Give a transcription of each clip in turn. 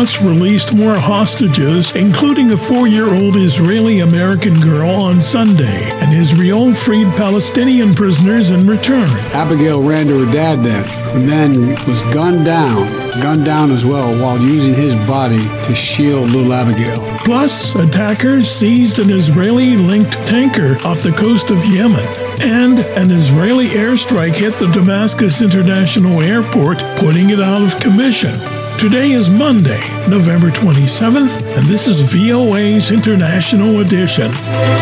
Hamas released more hostages, including a 4-year-old Israeli-American girl on Sunday, and Israel freed Palestinian prisoners in return. Abigail ran to her dad then was gunned down as well while using his body to shield little Abigail. Plus, attackers seized an Israeli-linked tanker off the coast of Yemen, and an Israeli airstrike hit the Damascus International Airport, putting it out of commission. Today is Monday, November 27th, and this is VOA's International Edition.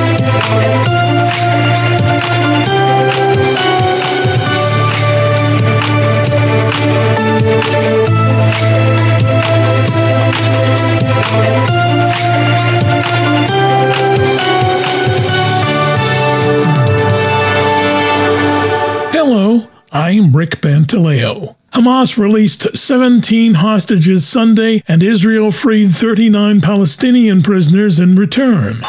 Hello, I'm Rick Pantaleo. Hamas released 17 hostages Sunday, and Israel freed 39 Palestinian prisoners in return.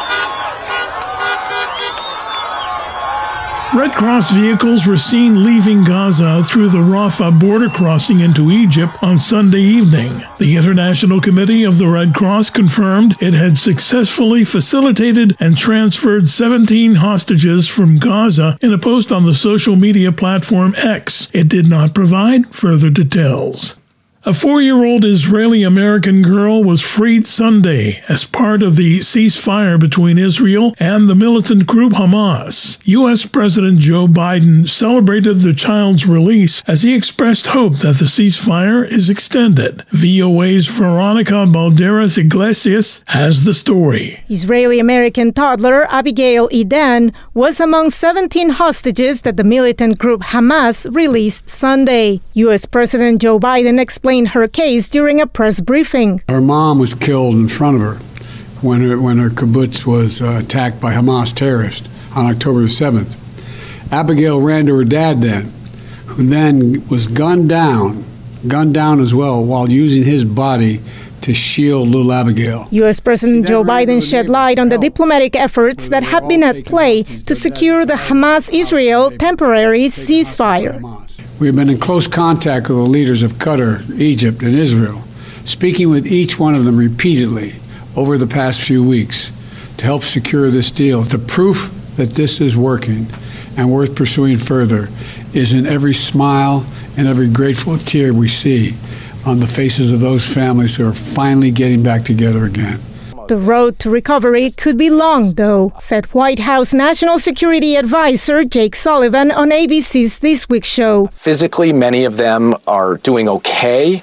Red Cross vehicles were seen leaving Gaza through the Rafah border crossing into Egypt on Sunday evening. The International Committee of the Red Cross confirmed it had successfully facilitated and transferred 17 hostages from Gaza in a post on the social media platform X. It did not provide further details. A 4-year-old Israeli-American girl was freed Sunday as part of the ceasefire between Israel and the militant group Hamas. U.S. President Joe Biden celebrated the child's release as he expressed hope that the ceasefire is extended. VOA's Veronica Balderas Iglesias has the story. Israeli-American toddler Abigail Edan was among 17 hostages that the militant group Hamas released Sunday. U.S. President Joe Biden explained her case during a press briefing. Her mom was killed in front of her when her kibbutz was attacked by Hamas terrorists on October 7th. Abigail ran to her dad then, who then was gunned down as well while using his body to shield little Abigail. U.S. President Joe Biden shed light on the diplomatic efforts that have been at play to secure the Hamas-Israel temporary ceasefire. We have been in close contact with the leaders of Qatar, Egypt, and Israel, speaking with each one of them repeatedly over the past few weeks to help secure this deal. The proof that this is working and worth pursuing further is in every smile and every grateful tear we see on the faces of those families who are finally getting back together again. The road to recovery could be long, though, said White House National Security Advisor Jake Sullivan on ABC's This Week show. Physically, many of them are doing okay.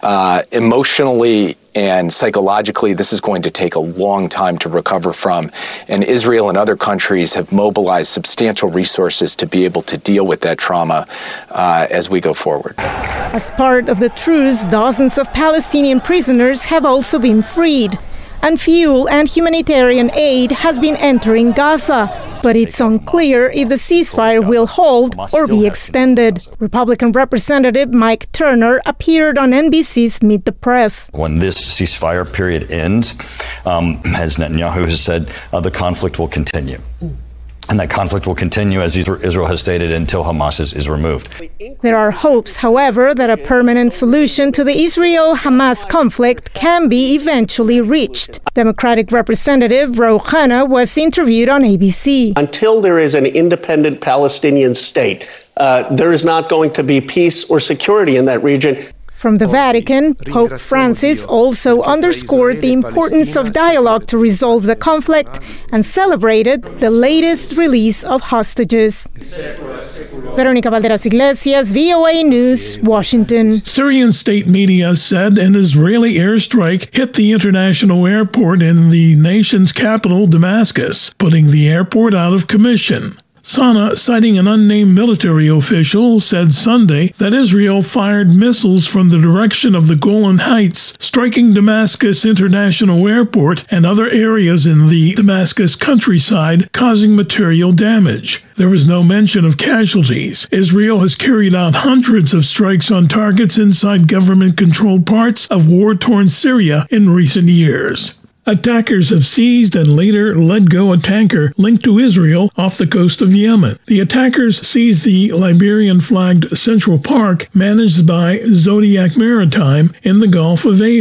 Emotionally and psychologically, this is going to take a long time to recover from. And Israel and other countries have mobilized substantial resources to be able to deal with that trauma as we go forward. As part of the truce, dozens of Palestinian prisoners have also been freed. And fuel and humanitarian aid has been entering Gaza. But it's unclear if the ceasefire will hold or be extended. Republican Representative Mike Turner appeared on NBC's Meet the Press. When this ceasefire period ends, as Netanyahu has said, the conflict will continue. And that conflict will continue, as Israel has stated, until Hamas is removed. There are hopes, however, that a permanent solution to the Israel-Hamas conflict can be eventually reached. Democratic Representative Ro Khanna was interviewed on ABC. Until there is an independent Palestinian state, there is not going to be peace or security in that region. From the Vatican, Pope Francis also underscored the importance of dialogue to resolve the conflict and celebrated the latest release of hostages. Veronica Balderas Iglesias, VOA News, Washington. Syrian state media said an Israeli airstrike hit the international airport in the nation's capital, Damascus, putting the airport out of commission. Sana, citing an unnamed military official, said Sunday that Israel fired missiles from the direction of the Golan Heights, striking Damascus International Airport and other areas in the Damascus countryside, causing material damage. There was no mention of casualties. Israel has carried out hundreds of strikes on targets inside government-controlled parts of war-torn Syria in recent years. Attackers have seized and later let go a tanker linked to Israel off the coast of Yemen. The attackers seized the Liberian-flagged Central Park managed by Zodiac Maritime in the Gulf of Aden.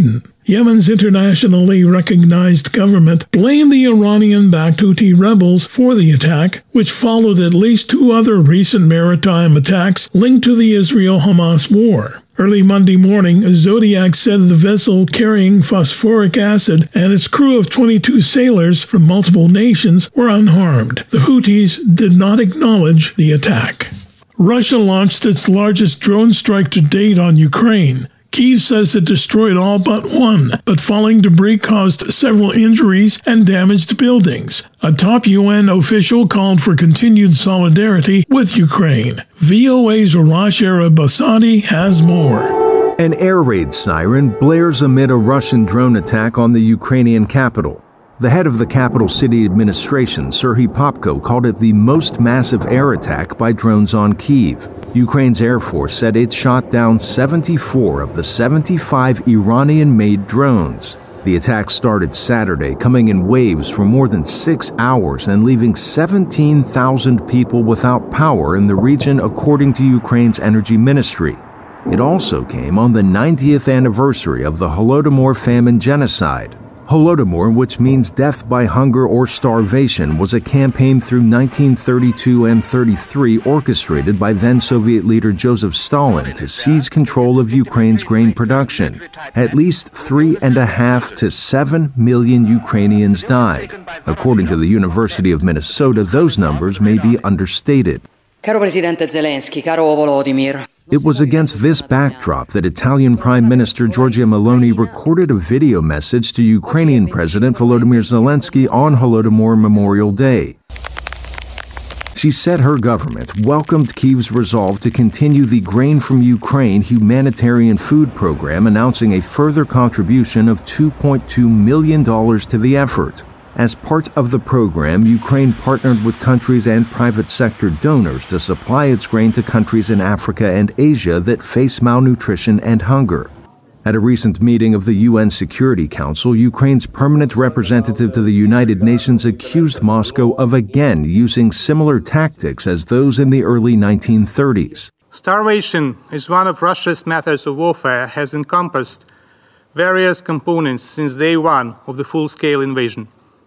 Yemen's internationally recognized government blamed the Iranian-backed Houthi rebels for the attack, which followed at least 2 other recent maritime attacks linked to the Israel-Hamas war. Early Monday morning, Zodiac said the vessel carrying phosphoric acid and its crew of 22 sailors from multiple nations were unharmed. The Houthis did not acknowledge the attack. Russia launched its largest drone strike to date on Ukraine. Kyiv says it destroyed all but one, but falling debris caused several injuries and damaged buildings. A top UN official called for continued solidarity with Ukraine. VOA's Arash Arabasadi has more. An air raid siren blares amid a Russian drone attack on the Ukrainian capital. The head of the capital city administration, Serhiy Popko, called it the most massive air attack by drones on Kyiv. Ukraine's Air Force said it shot down 74 of the 75 Iranian-made drones. The attack started Saturday, coming in waves for more than 6 hours and leaving 17,000 people without power in the region, according to Ukraine's energy ministry. It also came on the 90th anniversary of the Holodomor famine genocide. Holodomor, which means death by hunger or starvation, was a campaign through 1932 and 33 orchestrated by then-Soviet leader Joseph Stalin to seize control of Ukraine's grain production. At least 3.5 to 7 million Ukrainians died. According to the University of Minnesota, those numbers may be understated. Caro Presidente Zelensky, caro Volodymyr. It was against this backdrop that Italian Prime Minister Giorgia Meloni recorded a video message to Ukrainian President Volodymyr Zelensky on Holodomor Memorial Day. She said her government welcomed Kyiv's resolve to continue the Grain from Ukraine humanitarian food program, announcing a further contribution of $2.2 million to the effort. As part of the program, Ukraine partnered with countries and private sector donors to supply its grain to countries in Africa and Asia that face malnutrition and hunger. At a recent meeting of the UN Security Council, Ukraine's permanent representative to the United Nations accused Moscow of again using similar tactics as those in the early 1930s. Starvation is one of Russia's methods of warfare, has encompassed various components since day one of the full-scale invasion.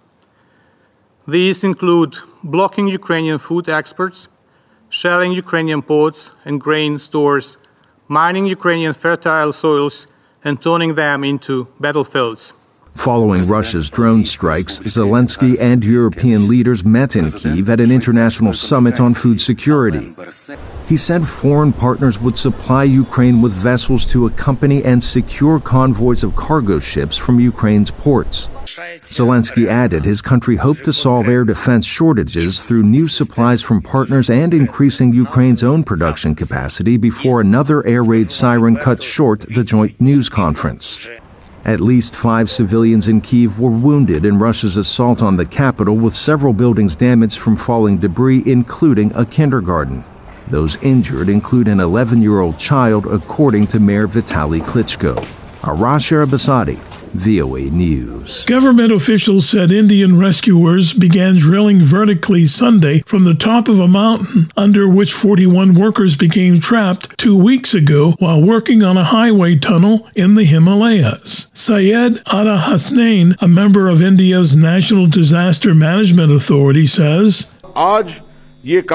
These include blocking Ukrainian food exports, shelling Ukrainian ports and grain stores, mining Ukrainian fertile soils, and turning them into battlefields. Following Russia's drone strikes, Zelensky and European leaders met in Kyiv at an international summit on food security. He said foreign partners would supply Ukraine with vessels to accompany and secure convoys of cargo ships from Ukraine's ports. Zelensky added his country hoped to solve air defense shortages through new supplies from partners and increasing Ukraine's own production capacity before another air raid siren cut short the joint news conference. At least 5 civilians in Kyiv were wounded in Russia's assault on the capital, with several buildings damaged from falling debris, including a kindergarten. Those injured include an 11-year-old child, according to Mayor Vitaly Klitschko. Arash Arabasadi, VOA News. Government officials said Indian rescuers began drilling vertically Sunday from the top of a mountain under which 41 workers became trapped 2 weeks ago while working on a highway tunnel in the Himalayas. Syed Ada Hasnain, a member of India's National Disaster Management Authority, says, At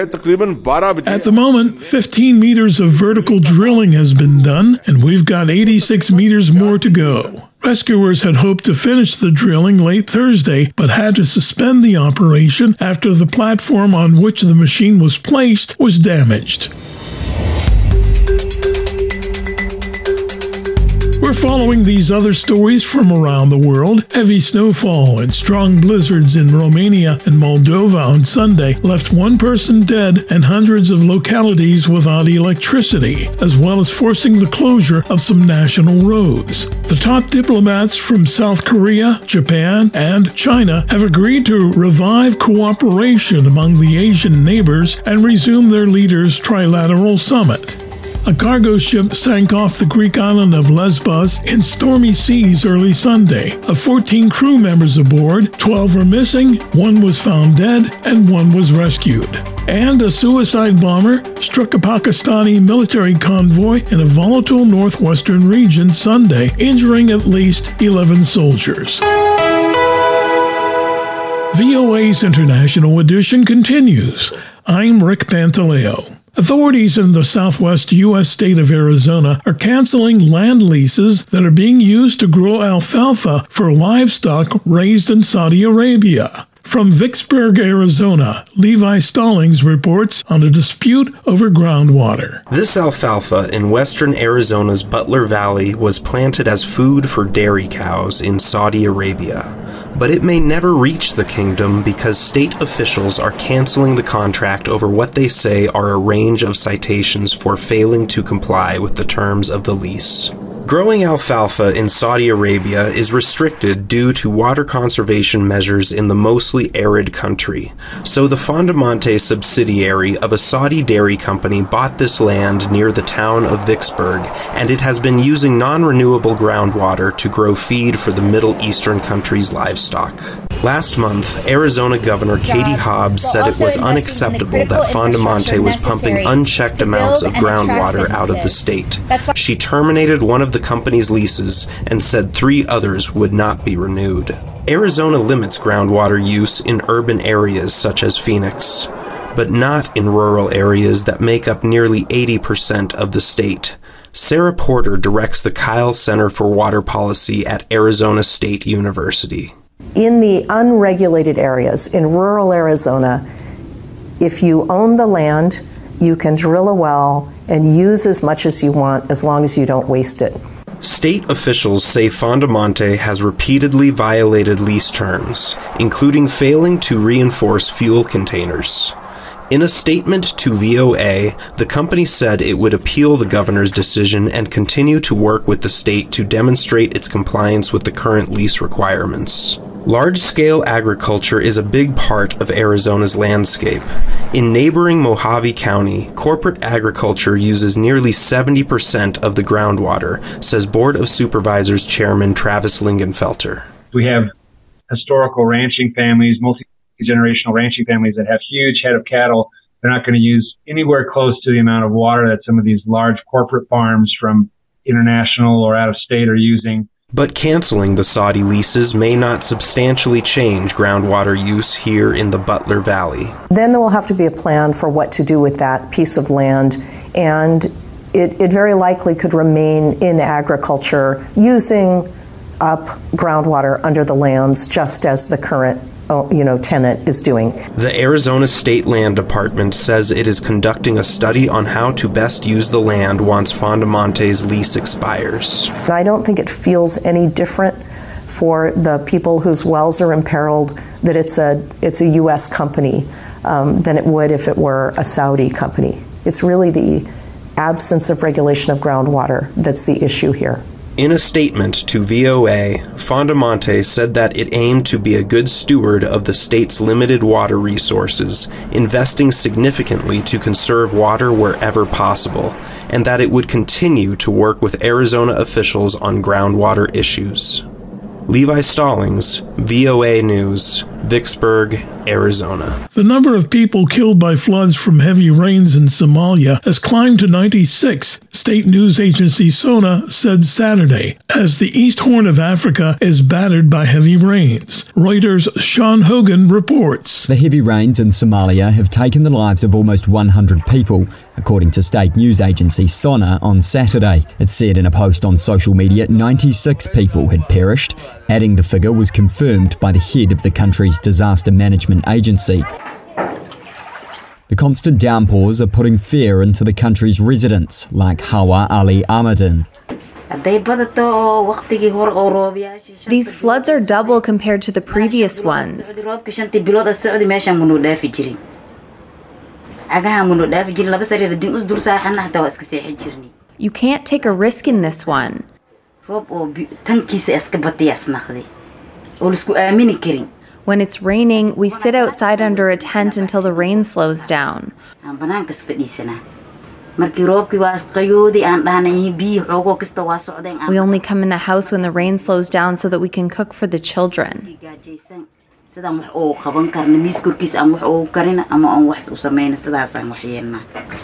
the moment, 15 meters of vertical drilling has been done, and we've got 86 meters more to go. Rescuers had hoped to finish the drilling late Thursday, but had to suspend the operation after the platform on which the machine was placed was damaged. We're following these other stories from around the world. Heavy snowfall and strong blizzards in Romania and Moldova on Sunday left 1 person dead and hundreds of localities without electricity, as well as forcing the closure of some national roads. The top diplomats from South Korea, Japan, and China have agreed to revive cooperation among the Asian neighbors and resume their leaders' trilateral summit. A cargo ship sank off the Greek island of Lesbos in stormy seas early Sunday. Of 14 crew members aboard, 12 are missing, 1 was found dead, and 1 was rescued. And a suicide bomber struck a Pakistani military convoy in a volatile northwestern region Sunday, injuring at least 11 soldiers. VOA's International Edition continues. I'm Rick Pantaleo. Authorities in the southwest U.S. state of Arizona are canceling land leases that are being used to grow alfalfa for livestock raised in Saudi Arabia. From Vicksburg, Arizona, Levi Stallings reports on a dispute over groundwater. This alfalfa in western Arizona's Butler Valley was planted as food for dairy cows in Saudi Arabia. But it may never reach the kingdom because state officials are canceling the contract over what they say are a range of citations for failing to comply with the terms of the lease. Growing alfalfa in Saudi Arabia is restricted due to water conservation measures in the mostly arid country, so the Fondamonte subsidiary of a Saudi dairy company bought this land near the town of Vicksburg, and it has been using non-renewable groundwater to grow feed for the Middle Eastern country's livestock. Last month, Arizona Governor Katie Hobbs said it was unacceptable that Fondamonte was pumping unchecked amounts of groundwater out of the state. She terminated one of the company's leases and said 3 others would not be renewed. Arizona limits groundwater use in urban areas such as Phoenix, but not in rural areas that make up nearly 80% of the state. Sarah Porter directs the Kyle Center for Water Policy at Arizona State University. In the unregulated areas, in rural Arizona, if you own the land, you can drill a well and use as much as you want as long as you don't waste it. State officials say Fondamonte has repeatedly violated lease terms, including failing to reinforce fuel containers. In a statement to VOA, the company said it would appeal the governor's decision and continue to work with the state to demonstrate its compliance with the current lease requirements. Large-scale agriculture is a big part of Arizona's landscape. In neighboring Mojave County, corporate agriculture uses nearly 70% of the groundwater, says Board of Supervisors Chairman Travis Lingenfelter. We have historical ranching families, multi-generational ranching families that have huge head of cattle. They're not going to use anywhere close to the amount of water that some of these large corporate farms from international or out of state are using. But canceling the Saudi leases may not substantially change groundwater use here in the Butler Valley. Then there will have to be a plan for what to do with that piece of land, and it very likely could remain in agriculture, using up groundwater under the lands just as the current tenant is doing. The Arizona State Land Department says it is conducting a study on how to best use the land once Fondamonte's lease expires. I don't think it feels any different for the people whose wells are imperiled that it's a U.S. company than it would if it were a Saudi company. It's really the absence of regulation of groundwater that's the issue here. In a statement to VOA, Fondamonte said that it aimed to be a good steward of the state's limited water resources, investing significantly to conserve water wherever possible, and that it would continue to work with Arizona officials on groundwater issues. Levi Stallings, VOA News, Vicksburg, Arizona. The number of people killed by floods from heavy rains in Somalia has climbed to 96, state news agency SONA said Saturday, as the East Horn of Africa is battered by heavy rains. Reuters' Sean Hogan reports. The heavy rains in Somalia have taken the lives of almost 100 people, according to state news agency SONA on Saturday. It said in a post on social media 96 people had perished, adding the figure was confirmed by the head of the country's disaster management agency. The constant downpours are putting fear into the country's residents, like Hawa Ali Ahmadin. These floods are double compared to the previous ones. You can't take a risk in this one. When it's raining, we sit outside under a tent until the rain slows down. We only come in the house when the rain slows down so that we can cook for the children. sidaan wax oo qaban karna miis korkiisa aan wax oo karina ama aan wax u sameeyna sidaas aan wax yeelna.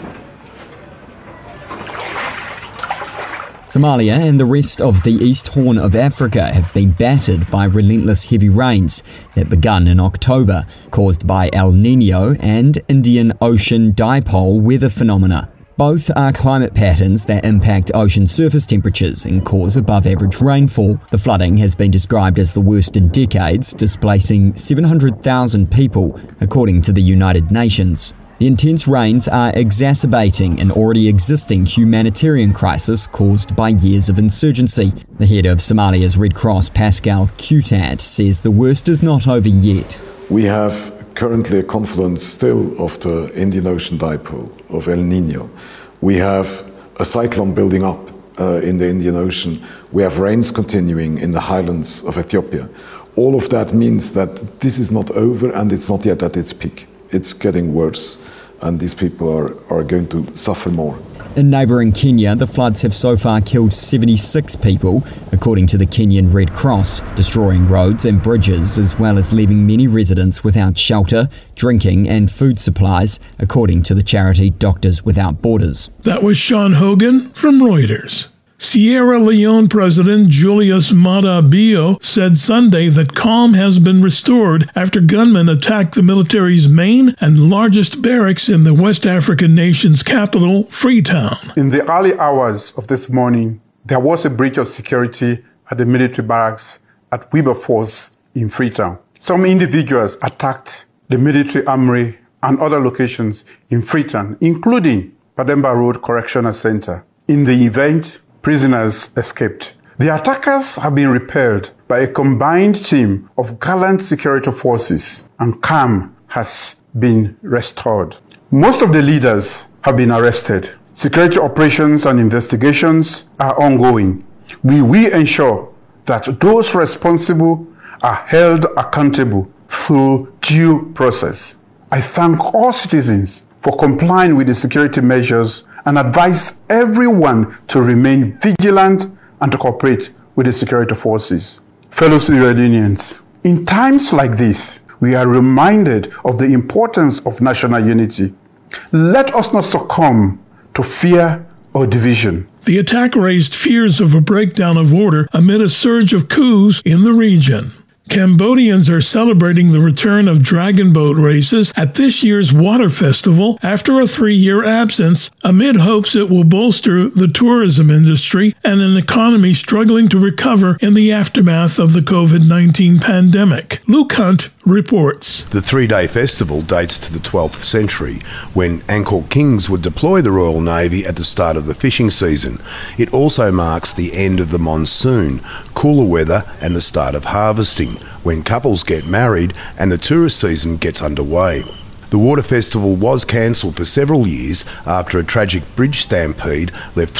Somalia and the rest of the East Horn of Africa have been battered by relentless heavy rains that begun in October, caused by El Niño and Indian Ocean Dipole weather phenomena. Both are climate patterns that impact ocean surface temperatures and cause above average rainfall. The flooding has been described as the worst in decades, displacing 700,000 people, according to the United Nations. The intense rains are exacerbating an already existing humanitarian crisis caused by years of insurgency. The head of Somalia's Red Cross, Pascal Kutat, says the worst is not over yet. We have currently a confluence still of the Indian Ocean Dipole, of El Niño. We have a cyclone building up in the Indian Ocean. We have rains continuing in the highlands of Ethiopia. All of that means that this is not over and it's not yet at its peak. It's getting worse and these people are going to suffer more. In neighbouring Kenya, the floods have so far killed 76 people, according to the Kenyan Red Cross, destroying roads and bridges as well as leaving many residents without shelter, drinking and food supplies, according to the charity Doctors Without Borders. That was Sean Hogan from Reuters. Sierra Leone President Julius Maada Bio said Sunday that calm has been restored after gunmen attacked the military's main and largest barracks in the West African nation's capital, Freetown. In the early hours of this morning, there was a breach of security at the military barracks at Wilberforce in Freetown. Some individuals attacked the military armory and other locations in Freetown, including Pademba Road Correctional Center. In the event, prisoners escaped. The attackers have been repelled by a combined team of gallant security forces, and calm has been restored. Most of the leaders have been arrested. Security operations and investigations are ongoing. We will ensure that those responsible are held accountable through due process. I thank all citizens for complying with the security measures and advise everyone to remain vigilant and to cooperate with the security forces. Fellow Sierra Leoneans, in times like this, we are reminded of the importance of national unity. Let us not succumb to fear or division. The attack raised fears of a breakdown of order amid a surge of coups in the region. Cambodians are celebrating the return of dragon boat races at this year's water festival after a 3-year absence, amid hopes it will bolster the tourism industry and an economy struggling to recover in the aftermath of the COVID-19 pandemic. Luke Hunt reports. The 3-day festival dates to the 12th century, when Angkor kings would deploy the Royal Navy at the start of the fishing season. It also marks the end of the monsoon, cooler weather and the start of harvesting, when couples get married and the tourist season gets underway. The water festival was cancelled for several years after a tragic bridge stampede left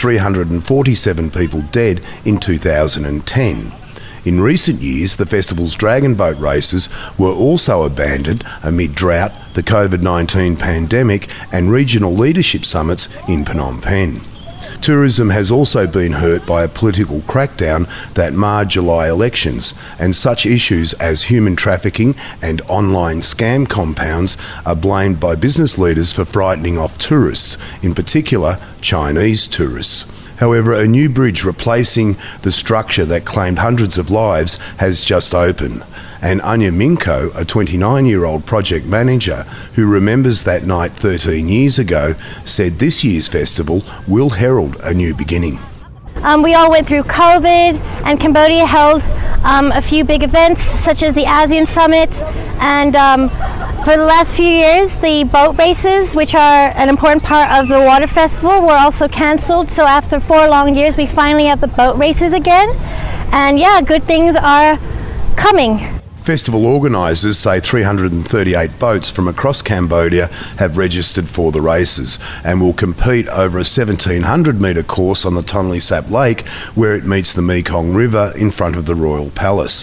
347 people dead in 2010. In recent years, the festival's dragon boat races were also abandoned amid drought, the COVID-19 pandemic and regional leadership summits in Phnom Penh. Tourism has also been hurt by a political crackdown that marred July elections, and such issues as human trafficking and online scam compounds are blamed by business leaders for frightening off tourists, in particular Chinese tourists. However, a new bridge replacing the structure that claimed hundreds of lives has just opened. And Anya Minko, a 29-year-old project manager who remembers that night 13 years ago, said this year's festival will herald a new beginning. We all went through COVID, and Cambodia held a few big events such as the ASEAN Summit, and for the last few years the boat races, which are an important part of the water festival, were also cancelled. So after 4 long years we finally have the boat races again, and yeah, good things are coming. Festival organisers say 338 boats from across Cambodia have registered for the races and will compete over a 1,700 metre course on the Tonle Sap Lake, where it meets the Mekong River in front of the Royal Palace.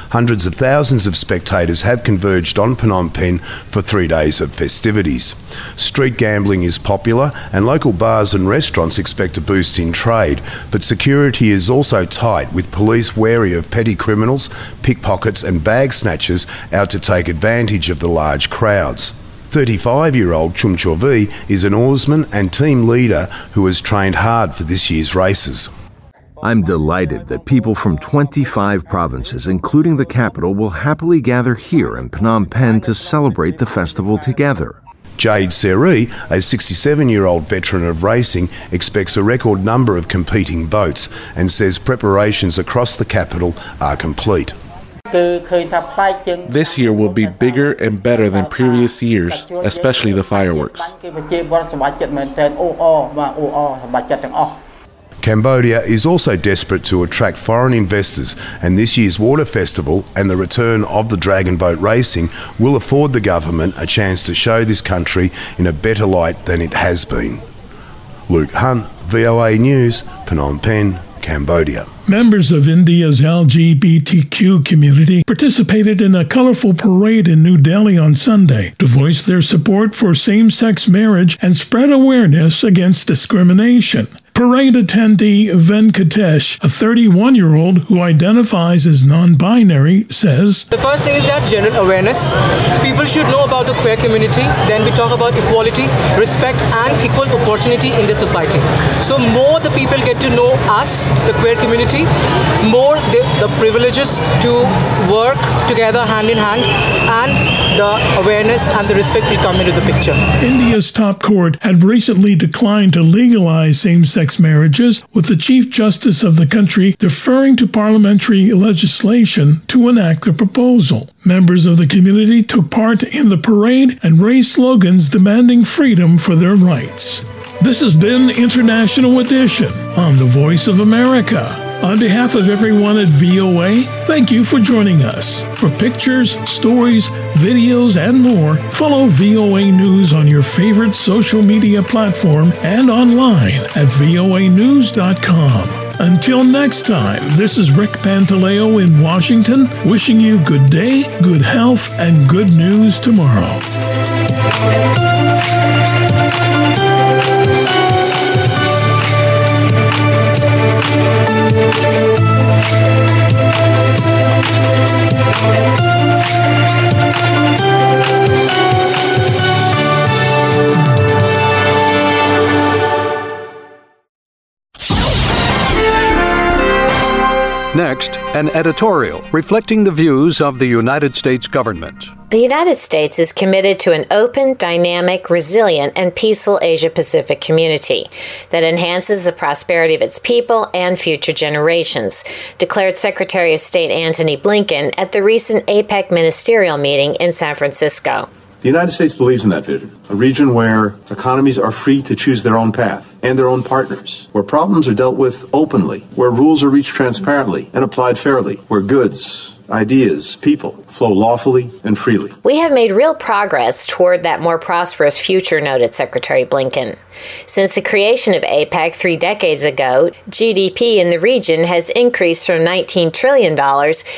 Hundreds of thousands of spectators have converged on Phnom Penh for 3 days of festivities. Street gambling is popular and local bars and restaurants expect a boost in trade, but security is also tight, with police wary of petty criminals, pickpockets and bag snatchers out to take advantage of the large crowds. 35-year-old Chum Chorvi is an oarsman and team leader who has trained hard for this year's races. I'm delighted that people from 25 provinces, including the capital, will happily gather here in Phnom Penh to celebrate the festival together. Jade Seri, a 67-year-old veteran of racing, expects a record number of competing boats and says preparations across the capital are complete. This year will be bigger and better than previous years, especially the fireworks. Cambodia is also desperate to attract foreign investors, and this year's water festival and the return of the dragon boat racing will afford the government a chance to show this country in a better light than it has been. Luke Hunt, VOA News, Phnom Penh, Cambodia. Members of India's LGBTQ community participated in a colorful parade in New Delhi on Sunday to voice their support for same-sex marriage and spread awareness against discrimination. Parade attendee Venkatesh, a 31-year-old who identifies as non-binary, says, The first thing is that general awareness. People should know about the queer community. Then we talk about equality, respect and equal opportunity in the society. So more the people get to know us, the queer community, more the privileges to work together hand in hand, and the awareness and the respect will come into the picture. India's top court had recently declined to legalize same-sex marriages, with the Chief Justice of the country deferring to parliamentary legislation to enact the proposal. Members of the community took part in the parade and raised slogans demanding freedom for their rights. This has been International Edition on the Voice of America. On behalf of everyone at VOA, thank you for joining us. For pictures, stories, videos, and more, follow VOA News on your favorite social media platform and online at voanews.com. Until next time, this is Rick Pantaleo in Washington, wishing you good day, good health, and good news tomorrow. Next, an editorial reflecting the views of the United States government. The United States is committed to an open, dynamic, resilient, and peaceful Asia-Pacific community that enhances the prosperity of its people and future generations, declared Secretary of State Antony Blinken at the recent APEC ministerial meeting in San Francisco. The United States believes in that vision, a region where economies are free to choose their own path and their own partners, where problems are dealt with openly, where rules are reached transparently and applied fairly, where goods, ideas, people flow lawfully and freely. We have made real progress toward that more prosperous future, noted Secretary Blinken. Since the creation of APEC 3 decades ago, GDP in the region has increased from $19 trillion to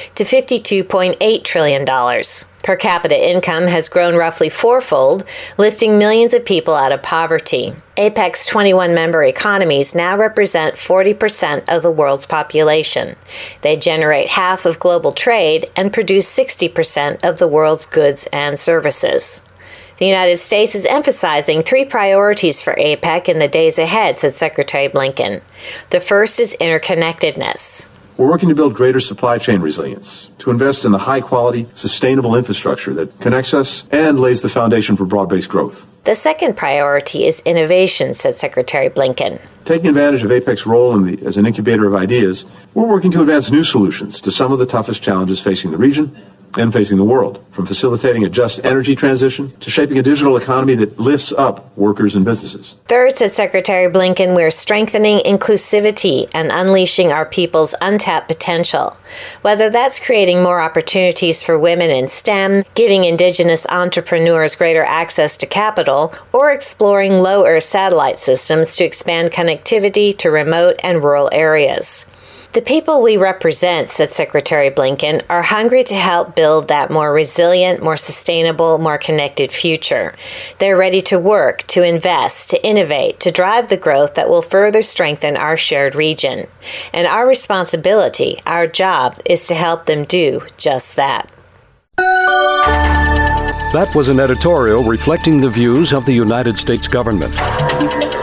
$52.8 trillion. Per capita income has grown roughly fourfold, lifting millions of people out of poverty. APEC's 21 member economies now represent 40% of the world's population. They generate half of global trade and produce 60% of the world's goods and services. The United States is emphasizing 3 priorities for APEC in the days ahead, said Secretary Blinken. The first is interconnectedness. We're working to build greater supply chain resilience, to invest in the high-quality, sustainable infrastructure that connects us and lays the foundation for broad-based growth. The second priority is innovation, said Secretary Blinken. Taking advantage of APEC's role as an incubator of ideas, we're working to advance new solutions to some of the toughest challenges facing the region and facing the world, from facilitating a just energy transition to shaping a digital economy that lifts up workers and businesses. Third, said Secretary Blinken, we're strengthening inclusivity and unleashing our people's untapped potential. Whether that's creating more opportunities for women in STEM, giving indigenous entrepreneurs greater access to capital, or exploring low Earth satellite systems to expand connectivity to remote and rural areas. The people we represent, said Secretary Blinken, are hungry to help build that more resilient, more sustainable, more connected future. They're ready to work, to invest, to innovate, to drive the growth that will further strengthen our shared region. And our responsibility, our job, is to help them do just that. That was an editorial reflecting the views of the United States government.